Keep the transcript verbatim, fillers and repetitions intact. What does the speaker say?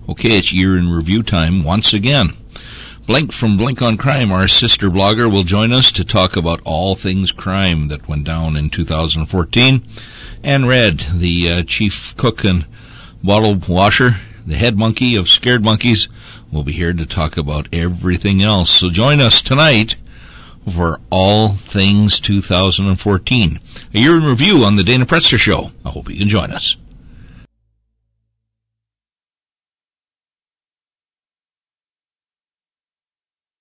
Okay, it's year in review time once again. Blink from Blink on Crime, our sister blogger, will join us to talk about all things crime that went down in two thousand fourteen. And Red, the uh, chief cook and bottle washer, the head monkey of Scared Monkeys, will be here to talk about everything else. So join us tonight for all things two thousand fourteen. A year in review on the Dana Pretzler Show. I hope you can join us.